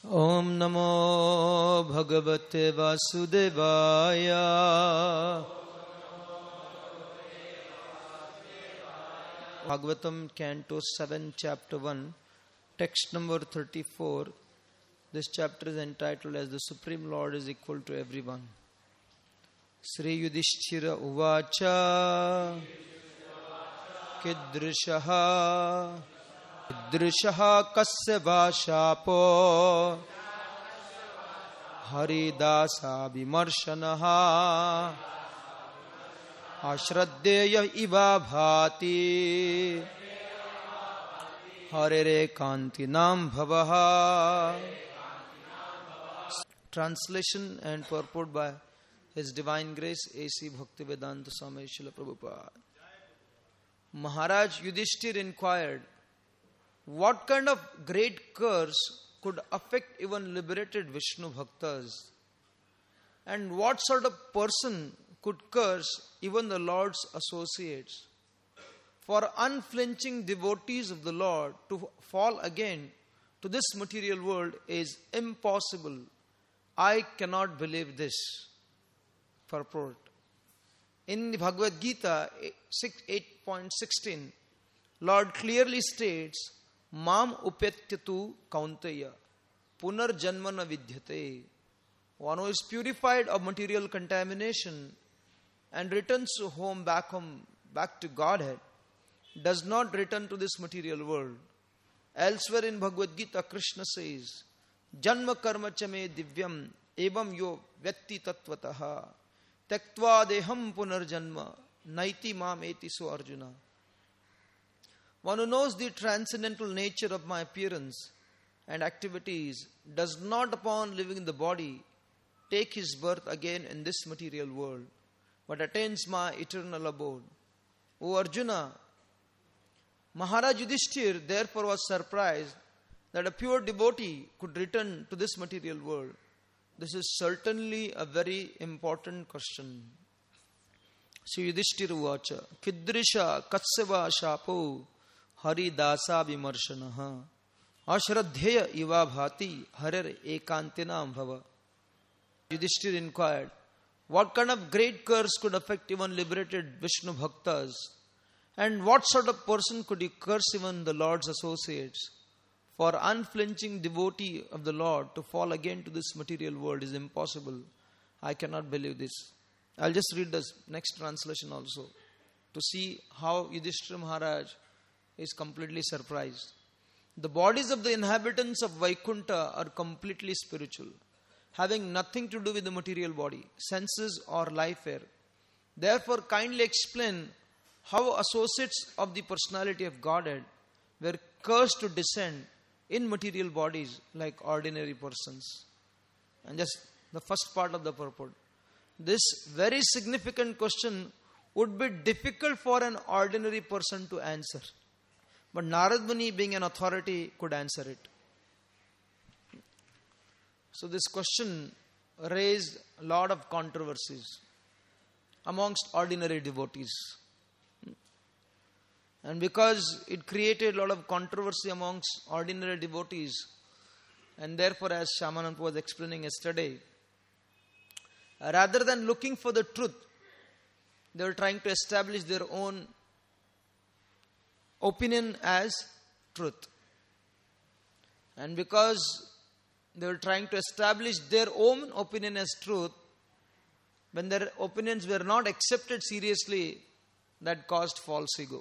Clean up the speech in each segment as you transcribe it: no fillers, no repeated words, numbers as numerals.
Om Namo Bhagavate Vasudevaya. Bhagavatam, Canto 7, Chapter 1, text number 34. This chapter is entitled as The Supreme Lord is Equal to Everyone. Sri Yudhishthira Uvacha Kidrishaha Kasya Vashapo Haridasa Vimarshanaha Ashraddeya Iva Bhati Harere Kantinam Bhavaha. Translation and purport by His Divine Grace A.C. Bhaktivedanta Swami Srila Prabhupada. Maharaj Yudhishthir inquired, what kind of great curse could affect even liberated Vishnu Bhaktas? And what sort of person could curse even the Lord's associates? For unflinching devotees of the Lord to fall again to this material world is impossible. I cannot believe this. Purport. In the Bhagavad Gita 8.16, Lord clearly states, Mam upetyatu kaunteya punar janmana vidyate. One who is purified of material contamination and returns home back to Godhead does not return to this material world. Elsewhere in Bhagavad Gita, Krishna says, Janma karma chame divyam evam yo vyatti tattvataha tektva deham punar janma naiti mam eti so Arjuna. One who knows the transcendental nature of my appearance and activities does not, upon leaving the body, take his birth again in this material world, but attains my eternal abode. O Arjuna, Maharaj Yudhishthir therefore was surprised that a pure devotee could return to this material world. This is certainly a very important question. Sri Yudhishthir Uvacha Kidrisha Katseva Shapo Haridasa Vimarshanaha Ashradheya Iva Bhati Harer Ekantinam Bhava. Yudhishthir inquired, what kind of great curse could affect even liberated Vishnu Bhaktas? And what sort of person could curse even the Lord's associates? For unflinching devotee of the Lord to fall again to this material world is impossible. I cannot believe this. I'll just read the next translation also to see how Yudhishthira Maharaj is completely surprised. The bodies of the inhabitants of Vaikunta are completely spiritual, having nothing to do with the material body, senses or life air. Therefore, kindly explain how associates of the personality of Godhead were cursed to descend in material bodies like ordinary persons. And just the first part of the purport. This very significant question would be difficult for an ordinary person to answer. But Narad Muni, being an authority, could answer it. So this question raised a lot of controversies amongst ordinary devotees. And because it created a lot of controversy amongst ordinary devotees, and therefore, as Shyamananda was explaining yesterday, rather than looking for the truth, they were trying to establish their own opinion as truth. And because they were trying to establish their own opinion as truth, when their opinions were not accepted seriously, that caused false ego.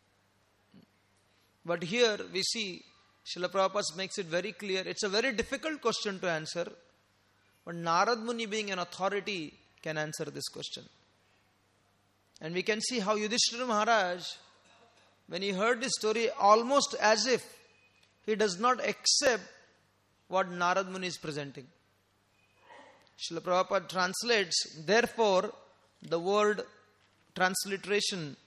But here we see Srila Prabhupada makes it very clear. It's a very difficult question to answer. But Narad Muni, being an authority, can answer this question. And we can see how Yudhishthira Maharaj, when he heard this story, almost as if he does not accept what Narad Muni is presenting. Srila Prabhupada translates, therefore, the word transliteration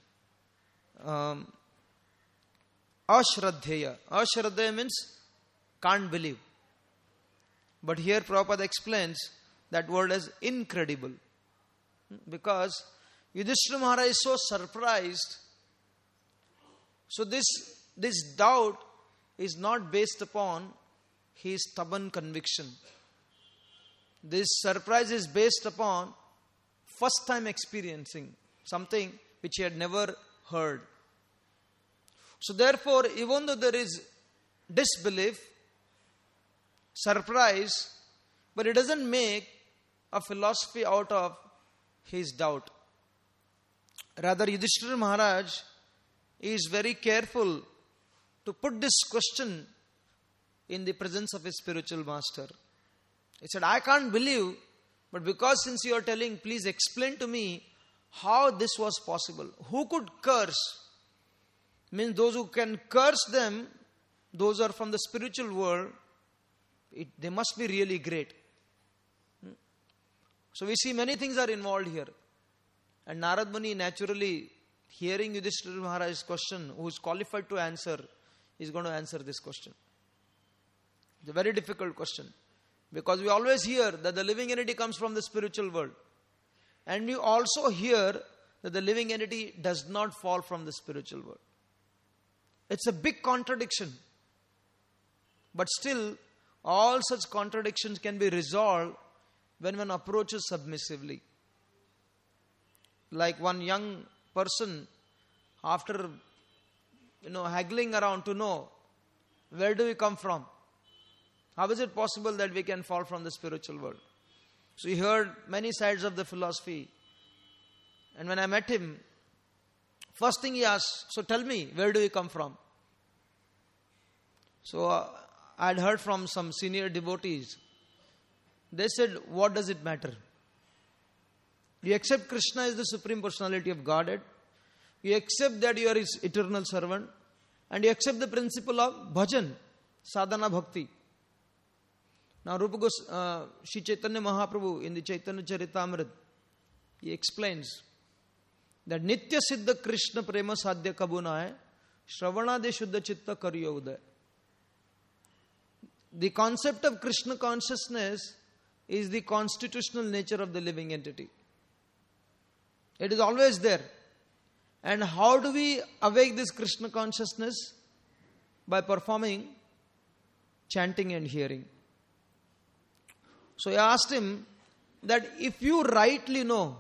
Ashradheya. Ashradheya means can't believe. But here Prabhupada explains that word as incredible. Because Yudhishthira Maharaj is so surprised. So this doubt is not based upon his stubborn conviction. This surprise is based upon first time experiencing something which he had never heard. So therefore, even though there is disbelief, surprise, but it doesn't make a philosophy out of his doubt. Rather, Yudhishthira Maharaj is very careful to put this question in the presence of his spiritual master. He said, I can't believe, but because since you are telling, please explain to me how this was possible. Who could curse? Means those who can curse them, those are from the spiritual world, they must be really great. So we see many things are involved here. And Narad Muni, naturally, hearing Yudhishthira Maharaj's question, who is qualified to answer, is going to answer this question. It's a very difficult question. Because we always hear that the living entity comes from the spiritual world. And we also hear that the living entity does not fall from the spiritual world. It's a big contradiction. But still, all such contradictions can be resolved when one approaches submissively. Like one young person, after haggling around to know, where do we come from? How is it possible that we can fall from the spiritual world? So he heard many sides of the philosophy. And when I met him, first thing he asked, so tell me, where do we come from? So I had heard from some senior devotees. They said, what does it matter? You accept Krishna as the Supreme Personality of Godhead. You accept that you are His eternal servant. And you accept the principle of bhajan, sadhana bhakti. Now Shri Chaitanya Mahaprabhu in the Chaitanya Charitamrita, he explains that Nitya Siddha Krishna Prema Sadhya Kabuna Shravana De Shuddha Chitta Karyo Uday. The concept of Krishna consciousness is the constitutional nature of the living entity. It is always there. And how do we awake this Krishna consciousness? By performing chanting and hearing. So I asked him that if you rightly know,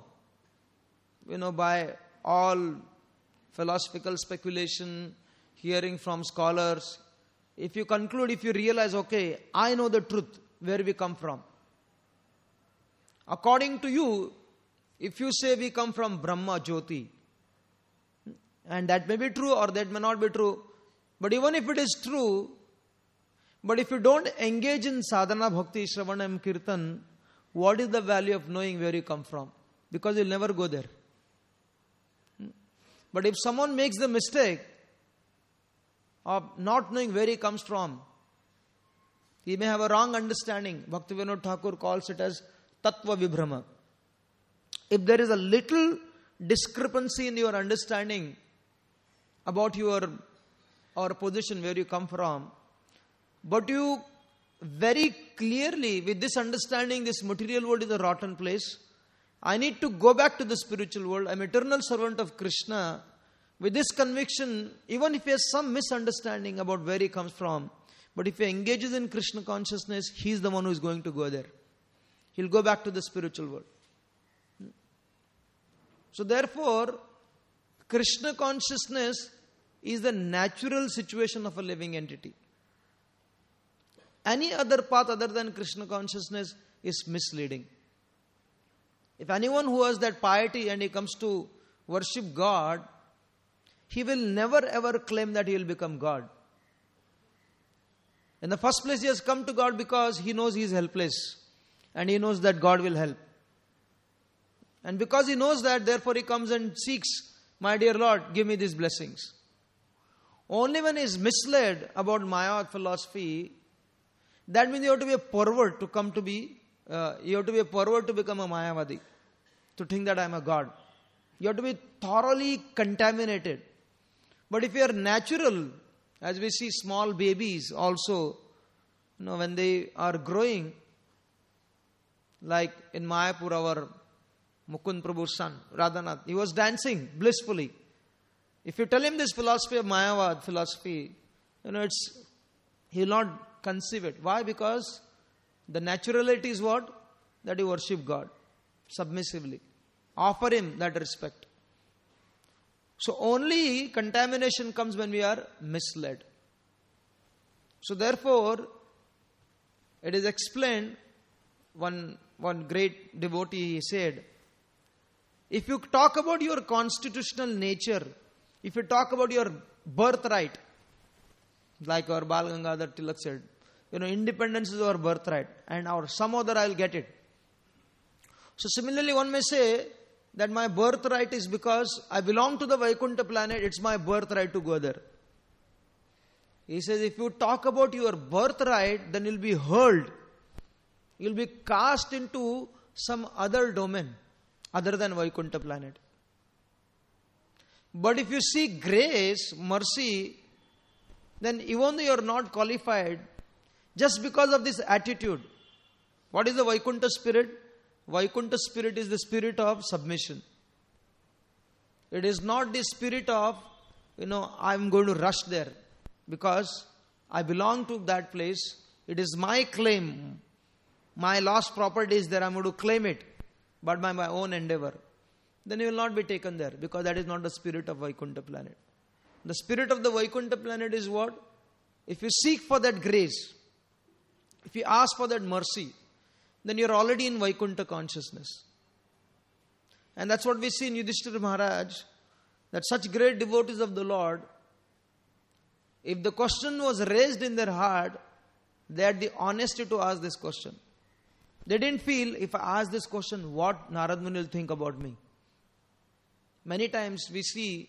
by all philosophical speculation, hearing from scholars, if you conclude, if you realize, okay, I know the truth, where we come from. According to you, if you say we come from Brahma Jyoti, and that may be true or that may not be true, but even if it is true, but if you don't engage in sadhana, bhakti, shravana and kirtan, what is the value of knowing where you come from? Because you'll never go there. But if someone makes the mistake of not knowing where he comes from, he may have a wrong understanding. Bhaktivinoda Thakur calls it as tattva vibhrama. If there is a little discrepancy in your understanding about your position, where you come from, but you very clearly, with this understanding, this material world is a rotten place. I need to go back to the spiritual world. I'm eternal servant of Krishna. With this conviction, even if he has some misunderstanding about where he comes from, but if he engages in Krishna consciousness, he's the one who is going to go there. He'll go back to the spiritual world. So therefore, Krishna consciousness is the natural situation of a living entity. Any other path other than Krishna consciousness is misleading. If anyone who has that piety and he comes to worship God, he will never ever claim that he will become God. In the first place, he has come to God because he knows he is helpless and he knows that God will help. And because he knows that, therefore he comes and seeks, my dear Lord, give me these blessings. Only when he is misled about Maya philosophy, that means you have to be a pervert to become a Mayavadi, to think that I am a God. You have to be thoroughly contaminated. But if you are natural, as we see small babies also, when they are growing, like in Mayapur, our Mukund Prabhu's son, Radhanath, he was dancing blissfully. If you tell him this philosophy of Mayavad philosophy, he will not conceive it. Why? Because the naturality is what? That you worship God submissively. Offer Him that respect. So only contamination comes when we are misled. So therefore, it is explained, one great devotee he said, if you talk about your constitutional nature, if you talk about your birthright, like our Bal Gangadhar Tilak said, independence is our birthright, and some other I will get it. So similarly, one may say that my birthright is because I belong to the Vaikuntha planet, it's my birthright to go there. He says, if you talk about your birthright, then you'll be hurled. You'll be cast into some other domain other than Vaikuntha planet. But if you see grace, mercy, then even though you are not qualified, just because of this attitude, what is the Vaikuntha spirit? Vaikuntha spirit is the spirit of submission. It is not the spirit of, I'm going to rush there because I belong to that place. It is my claim. My lost property is there. I'm going to claim it, but by my own endeavor. Then you will not be taken there, because that is not the spirit of Vaikuntha planet. The spirit of the Vaikuntha planet is what? If you seek for that grace, if you ask for that mercy, then you are already in Vaikuntha consciousness. And that's what we see in Yudhishthira Maharaj, that such great devotees of the Lord, if the question was raised in their heart, they had the honesty to ask this question. They didn't feel, if I ask this question, what Narad Muni will think about me. Many times we see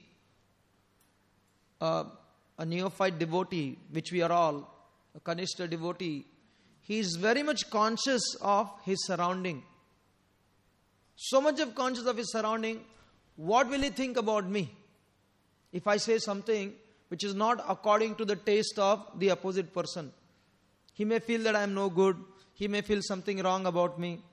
a neophyte devotee, which we are all, a Kanishta devotee, he is very much conscious of his surrounding. So much of conscious of his surrounding, what will he think about me? If I say something which is not according to the taste of the opposite person, he may feel that I am no good. He may feel something wrong about me.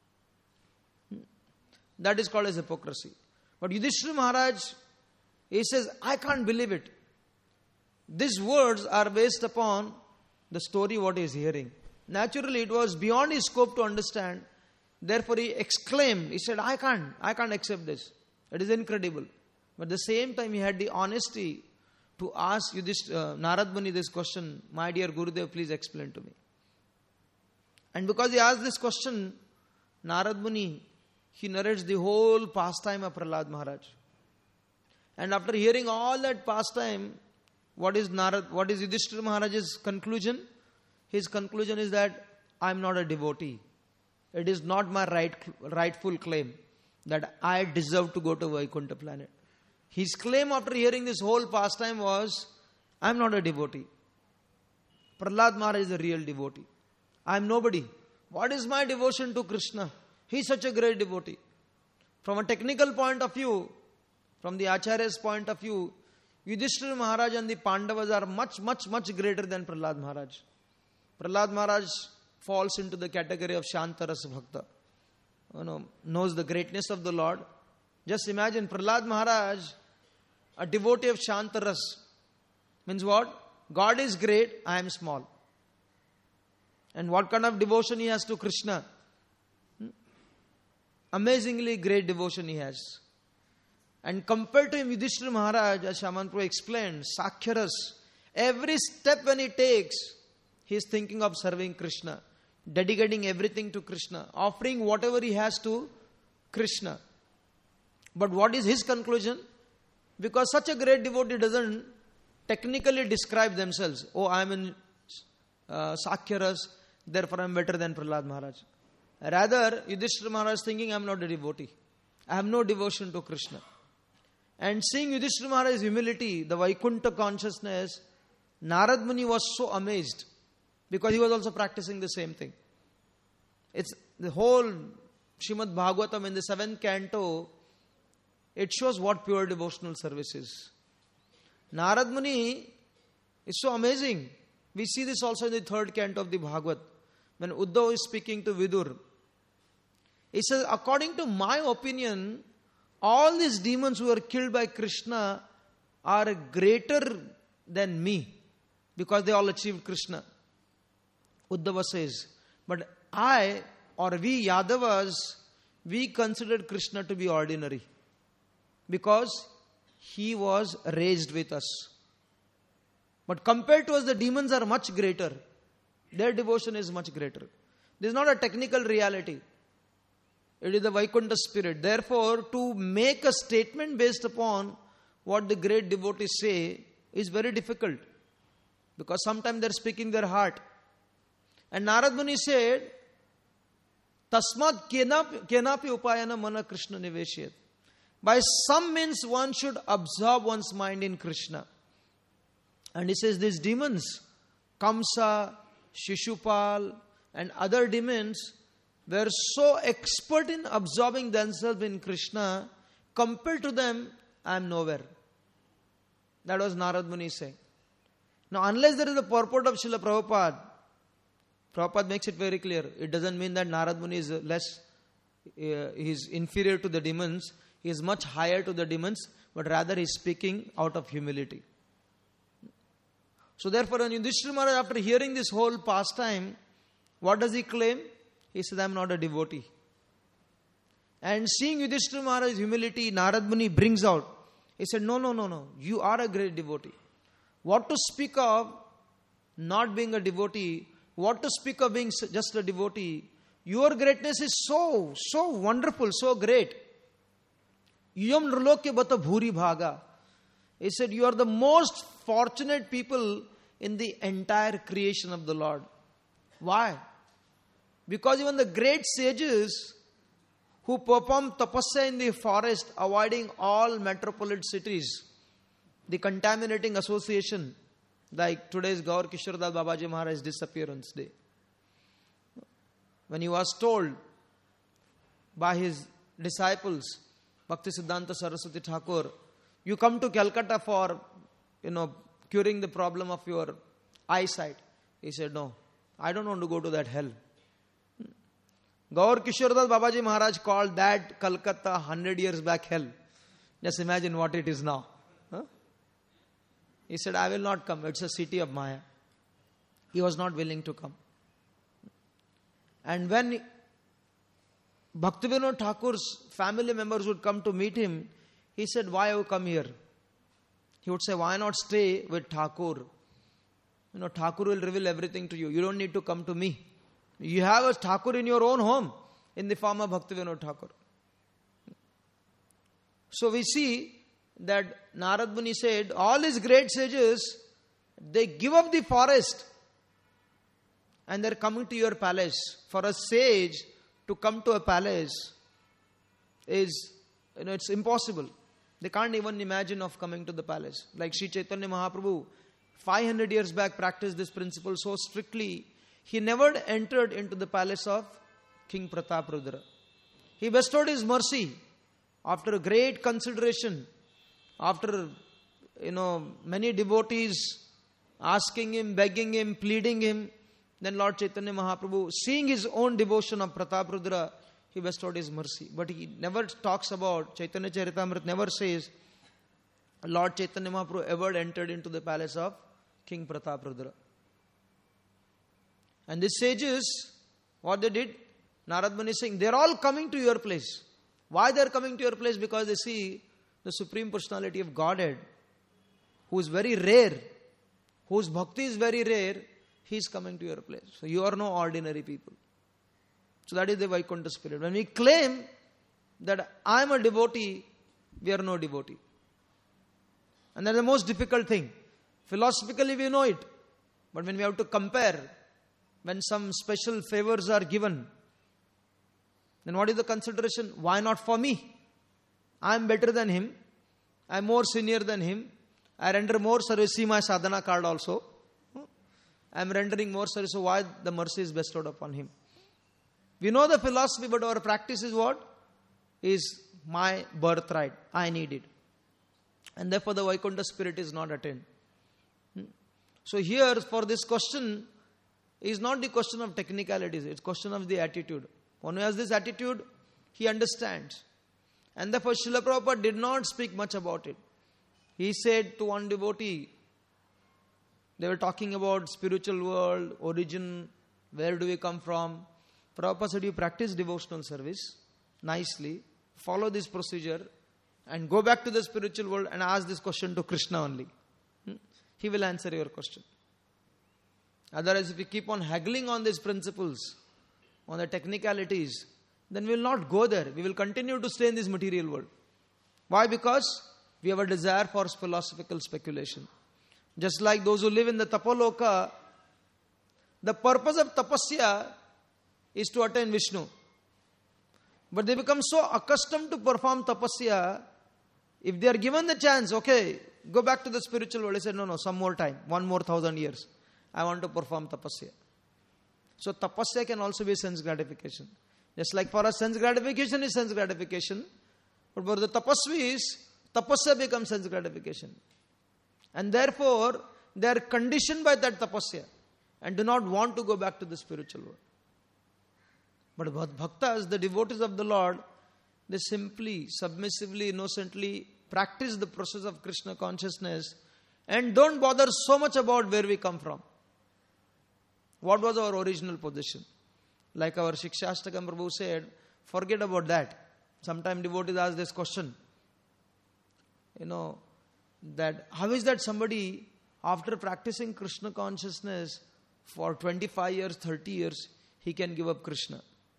That is called as hypocrisy. But Yudhishthira Maharaj, he says, I can't believe it. These words are based upon the story what he is hearing. Naturally, it was beyond his scope to understand. Therefore, he exclaimed, he said, I can't accept this. It is incredible. But at the same time, he had the honesty to ask Narad Muni this question, my dear Gurudev, please explain to me. And because he asked this question, Narad Muni, he narrates the whole pastime of Prahlad Maharaj. And after hearing all that pastime, what is Yudhishthira Maharaj's conclusion? His conclusion is that I am not a devotee. It is not my rightful claim that I deserve to go to Vaikuntha planet. His claim after hearing this whole pastime was, I am not a devotee. Prahlad Maharaj is a real devotee. I am nobody. What is my devotion to Krishna? He is such a great devotee. From a technical point of view, from the Acharya's point of view, Yudhishthira Maharaj and the Pandavas are much, much, much greater than Prahlad Maharaj. Prahlad Maharaj falls into the category of Shantaras Bhakta. Knows the greatness of the Lord. Just imagine Prahlad Maharaj, a devotee of Shantaras. Means what? God is great, I am small. And what kind of devotion he has to Krishna? Amazingly great devotion he has. And compared to him, Yudhishthira Maharaj, as Shaman Prabhu explained, Sakhyaras, every step when he takes, he is thinking of serving Krishna, dedicating everything to Krishna, offering whatever he has to Krishna. But what is his conclusion? Because such a great devotee doesn't technically describe themselves. Oh, I am in Sakhyaras, therefore I am better than Prahlad Maharaj. Rather, Yudhishthira Maharaj is thinking, I am not a devotee. I have no devotion to Krishna. And seeing Yudhishthira Maharaj's humility, the Vaikuntha consciousness, Narad Muni was so amazed, because he was also practicing the same thing. It's the whole Srimad Bhagavatam in the 7th canto, it shows what pure devotional service is. Narad Muni is so amazing. We see this also in the 3rd canto of the Bhagavat, when Uddhava is speaking to Vidur. He says, according to my opinion, all these demons who were killed by Krishna are greater than me, because they all achieved Krishna. Uddhava says, but I or we Yadavas, we considered Krishna to be ordinary because he was raised with us. But compared to us, the demons are much greater. Their devotion is much greater. This is not a technical reality. It is the Vaikuntha spirit. Therefore, to make a statement based upon what the great devotees say is very difficult. Because sometimes they are speaking their heart. And Narad Muni said, Tasmat kenapi upayana mana Krishna niveshyat. By some means one should absorb one's mind in Krishna. And he says these demons, Kamsa, Shishupal and other demons were so expert in absorbing themselves in Krishna, compared to them, I am nowhere. That was Narad Muni saying. Now, unless there is a purport of Srila Prabhupada, Prabhupada makes it very clear. It doesn't mean that Narad Muni is less, he is inferior to the demons. He is much higher to the demons, but rather he is speaking out of humility. So therefore, when Yudhishthira Maharaj, after hearing this whole pastime, what does he claim? He says, I am not a devotee. And seeing Yudhishthira Maharaj's humility, Narad Muni brings out. He said, no, you are a great devotee. What to speak of not being a devotee, what to speak of being just a devotee, your greatness is so wonderful, so great. Yam nrlokya bata bhuri bhaga. He said, you are the most fortunate people in the entire creation of the Lord. Why? Because even the great sages who perform tapasya in the forest, avoiding all metropolitan cities, the contaminating association, like today's Gaur Kishore Das Babaji Maharaj's disappearance day. When he was told by his disciples, Bhakti Siddhanta Saraswati Thakur, you come to Calcutta for, curing the problem of your eyesight. He said, no, I don't want to go to that hell. Gaur Kishore Das Babaji Maharaj called that Calcutta 100 years back hell. Just imagine what it is now. He said, I will not come. It's a city of Maya. He was not willing to come. And when Bhaktivinoda Thakur's family members would come to meet him, he said, why have you come here? He would say, why not stay with Thakur? Thakur will reveal everything to you. You don't need to come to me. You have a Thakur in your own home in the form of Bhaktivinoda Thakur. So we see that Narad Muni said, all these great sages, they give up the forest and they are coming to your palace. For a sage to come to a palace is, it's impossible. They can't even imagine of coming to the palace. Like Sri Chaitanya Mahaprabhu, 500 years back practiced this principle so strictly, he never entered into the palace of King Prataprudra. He bestowed his mercy after a great consideration, after many devotees asking him, begging him, pleading him. Then Lord Chaitanya Mahaprabhu, seeing his own devotion of Prataprudra, he bestowed his mercy. But he never talks about, Chaitanya Charitamrita never says, Lord Chaitanya Mahaprabhu ever entered into the palace of King Prataprudra. And these sages, what they did, Narad Muni is saying, they are all coming to your place. Why they are coming to your place? Because they see the Supreme Personality of Godhead, who is very rare, whose bhakti is very rare, he is coming to your place. So you are no ordinary people. So that is the Vaikuntha spirit. When we claim that I am a devotee, we are no devotee. And that is the most difficult thing. Philosophically we know it. But when we have to compare, when some special favors are given, then what is the consideration? Why not for me? I am better than him. I am more senior than him. I render more service. See my sadhana card also. I am rendering more service. So why the mercy is bestowed upon him? We know the philosophy, but our practice is what? Is my birthright. I need it. And therefore the Vaikuntha spirit is not attained. So here for this question is not the question of technicalities. It's question of the attitude. One who has this attitude, he understands. And therefore Srila Prabhupada did not speak much about it. He said to one devotee, they were talking about spiritual world, origin, Where do we come from? Prabhupada said, you practice devotional service nicely, follow this procedure, and go back to the spiritual world and ask this question to Krishna only. He will answer your question. Otherwise, if we keep on haggling on these principles, on the technicalities, then we will not go there. We will continue to stay in this material world. Why? Because we have a desire for philosophical speculation. Just like those who live in the Tapoloka, the purpose of tapasya is to attain Vishnu. But they become so accustomed to perform tapasya, if they are given the chance, okay, go back to the spiritual world. They say, no, some more time, 1 more 1,000 years. I want to perform tapasya. So tapasya can also be sense gratification. Just like for us, sense gratification is sense gratification. But for the tapasvis, tapasya becomes sense gratification. And therefore, they are conditioned by that tapasya and do not want to go back to the spiritual world. But bhaktas, the devotees of the Lord, they simply, submissively, innocently practice the process of Krishna consciousness and don't bother so much about where we come from. What was our original position? Like our Shikshashtakam Prabhu said, forget about that. Sometimes devotees ask this question. That how is that somebody, after practicing Krishna consciousness for 25 years, 30 years, he can give up Krishna?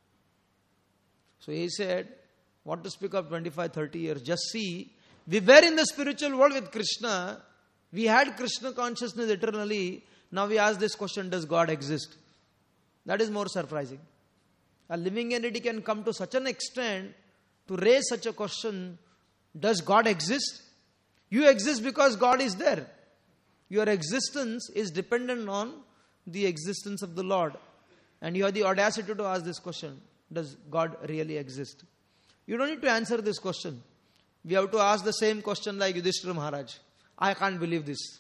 So he said, what to speak of 25, 30 years? Just see, we were in the spiritual world with Krishna. We had Krishna consciousness eternally. Now we ask this question, does God exist? That is more surprising. A living entity can come to such an extent to raise such a question, does God exist? You exist because God is there. Your existence is dependent on the existence of the Lord. And you have the audacity to ask this question, does God really exist? You don't need to answer this question. We have to ask the same question like Yudhishthira Maharaj. I can't believe this.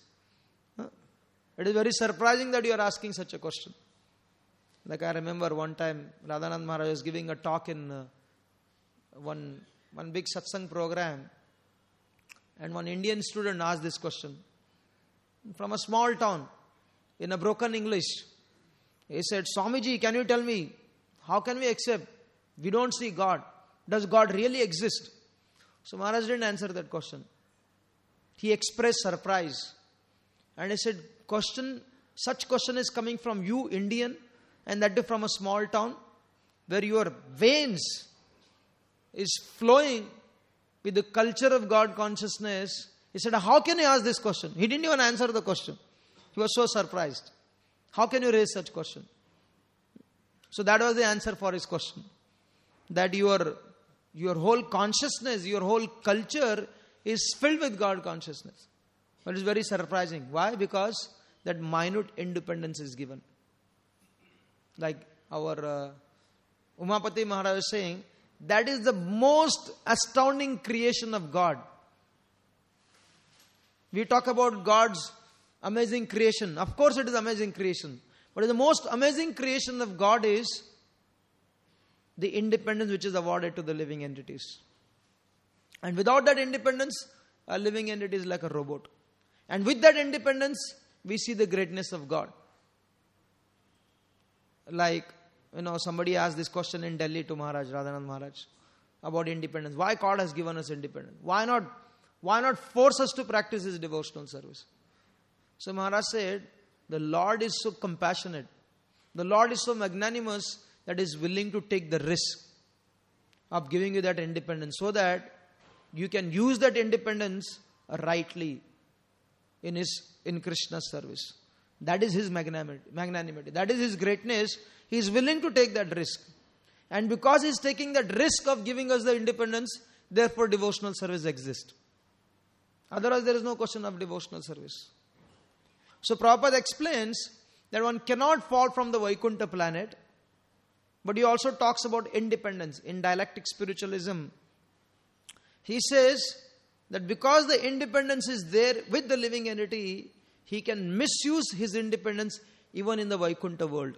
It is very surprising that you are asking such a question. Like I remember one time, Radhanand Maharaj was giving a talk in one big satsang program. And one Indian student asked this question. From a small town, in a broken English. He said, Swamiji, can you tell me, how can we accept? We don't see God. Does God really exist? So Maharaj didn't answer that question. He expressed surprise. And he said, such question is coming from you, Indian, and that is from a small town, where your veins is flowing with the culture of God consciousness. He said, how can you ask this question? He didn't even answer the question. He was so surprised. How can you raise such question? So that was the answer for his question. That your whole consciousness, your whole culture is filled with God consciousness. But it's very surprising. Why? Because that minute independence is given. Like our Umapati Maharaj was saying, that is the most astounding creation of God. We talk about God's amazing creation. Of course it is amazing creation. But the most amazing creation of God is the independence which is awarded to the living entities. And without that independence, a living entity is like a robot. And with that independence, we see the greatness of God. Like, somebody asked this question in Delhi to Maharaj, Radhanand Maharaj, about independence. Why God has given us independence? Why not force us to practice His devotional service? So Maharaj said, the Lord is so compassionate. The Lord is so magnanimous that He is willing to take the risk of giving you that independence so that you can use that independence rightly in Krishna's service. That is His magnanimity. That is His greatness. He is willing to take that risk. And because He is taking that risk of giving us the independence, therefore devotional service exists. Otherwise there is no question of devotional service. So Prabhupada explains that one cannot fall from the Vaikuntha planet, but he also talks about independence in dialectic spiritualism. He says that because the independence is there with the living entity, he can misuse his independence even in the Vaikuntha world.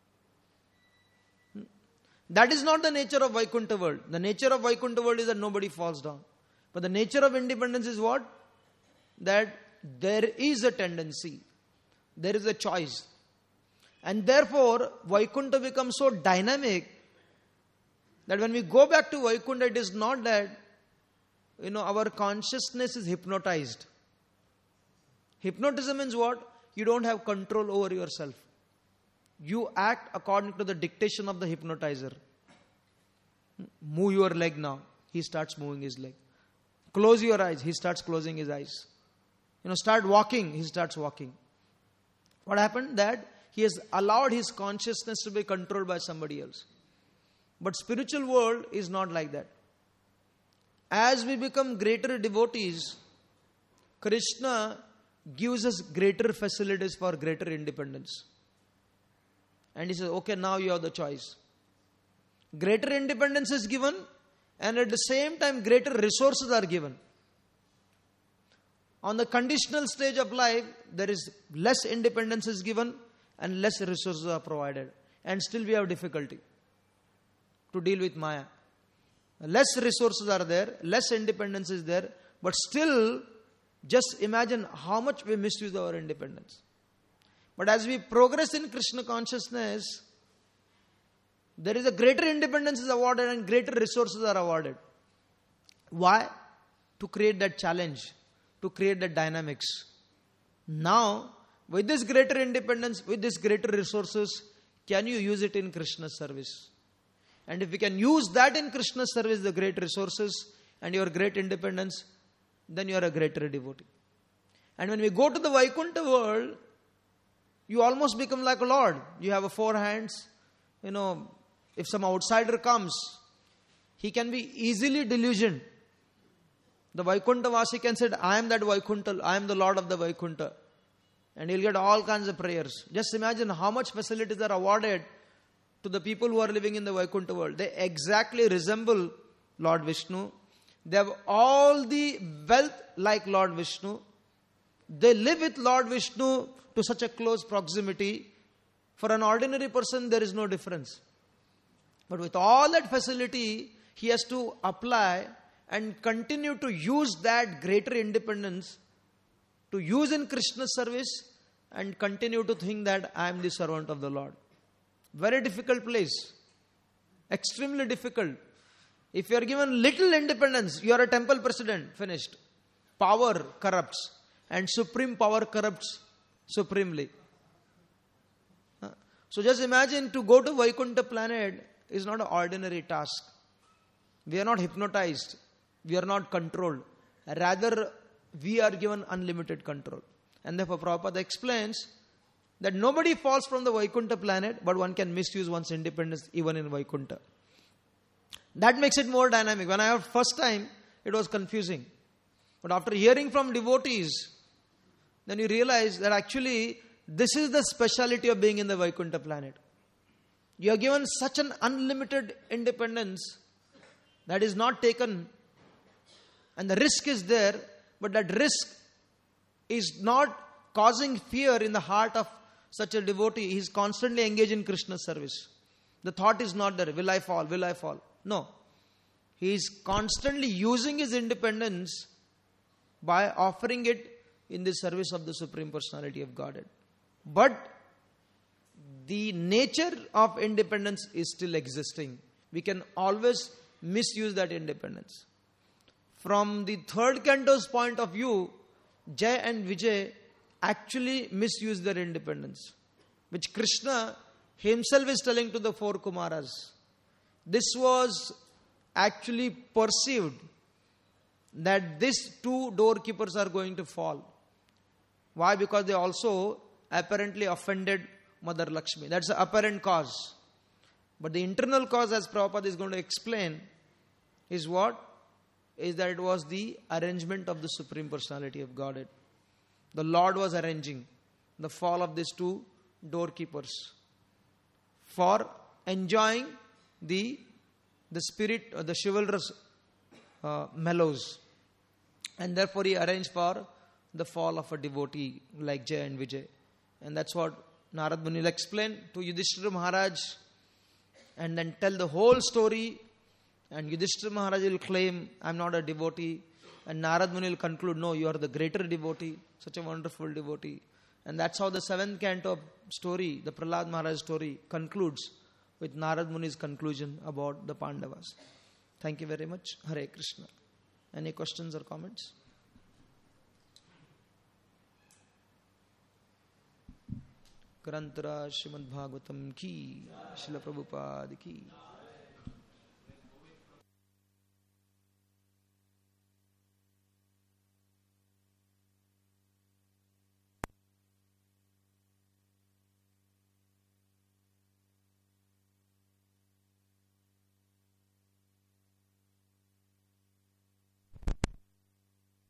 That is not the nature of Vaikuntha world. The nature of Vaikuntha world is that nobody falls down. But the nature of independence is what? That there is a tendency. There is a choice. And therefore, Vaikuntha becomes so dynamic that when we go back to Vaikuntha, it is not that, our consciousness is hypnotized. Hypnotism means what? You don't have control over yourself. You act according to the dictation of the hypnotizer. Move your leg now. He starts moving his leg. Close your eyes. He starts closing his eyes. Start walking. He starts walking. What happened? That he has allowed his consciousness to be controlled by somebody else. But spiritual world is not like that. As we become greater devotees, Krishna gives us greater facilities for greater independence. And he says, okay, now you have the choice. Greater independence is given, and at the same time greater resources are given. On the conditional stage of life, there is less independence is given and less resources are provided. And still we have difficulty to deal with Maya. Less resources are there, less independence is there, but still just imagine how much we misuse our independence. But as we progress in Krishna consciousness, there is a greater independence is awarded and greater resources are awarded. Why? To create that challenge, to create that dynamics. Now, with this greater independence, with this greater resources, can you use it in Krishna's service? And if we can use that in Krishna's service, the great resources and your great independence, then you are a greater devotee. And when we go to the Vaikuntha world, you almost become like a Lord. You have 4 hands. If some outsider comes, he can be easily delusioned. The Vaikuntha Vasi can say, I am that Vaikuntha, I am the Lord of the Vaikuntha. And he'll get all kinds of prayers. Just imagine how much facilities are awarded to the people who are living in the Vaikuntha world. They exactly resemble Lord Vishnu. They have all the wealth like Lord Vishnu. They live with Lord Vishnu to such a close proximity. For an ordinary person, there is no difference. But with all that facility, he has to apply and continue to use that greater independence to use in Krishna's service and continue to think that I am the servant of the Lord. Very difficult place. Extremely difficult. If you are given little independence, you are a temple president, finished. Power corrupts and supreme power corrupts supremely. So just imagine to go to Vaikuntha planet is not an ordinary task. We are not hypnotized. We are not controlled. Rather, we are given unlimited control. And therefore Prabhupada explains that nobody falls from the Vaikuntha planet, but one can misuse one's independence even in Vaikuntha. That makes it more dynamic. When I heard first time, it was confusing. But after hearing from devotees, then you realize that actually this is the speciality of being in the Vaikuntha planet. You are given such an unlimited independence that is not taken, and the risk is there, but that risk is not causing fear in the heart of such a devotee. He is constantly engaged in Krishna's service. The thought is not there, will I fall, will I fall? No. He is constantly using his independence by offering it in the service of the Supreme Personality of Godhead. But the nature of independence is still existing. We can always misuse that independence. From the third canto's point of view, Jai and Vijay actually misuse their independence, which Krishna himself is telling to the 4 Kumaras. This was actually perceived that these 2 doorkeepers are going to fall. Why? Because they also apparently offended Mother Lakshmi. That's the apparent cause. But the internal cause, as Prabhupada is going to explain, is what? Is that it was the arrangement of the Supreme Personality of Godhead. The Lord was arranging the fall of these 2 doorkeepers for enjoying the spirit or the chivalrous mellows. And therefore he arranged for the fall of a devotee like Jai and Vijay. And that's what Narad Muni will explain to Yudhishthira Maharaj and then tell the whole story. And Yudhishthira Maharaj will claim, I am not a devotee. And Narad Muni will conclude, no, you are the greater devotee, such a wonderful devotee. And that's how the 7th canto of story, the Prahlad Maharaj story, concludes with Narad Muni's conclusion about the Pandavas. Thank you very much. Hare Krishna. Any questions or comments? Grantara Srimad Bhagavatam ki, Srila Prabhupada ki.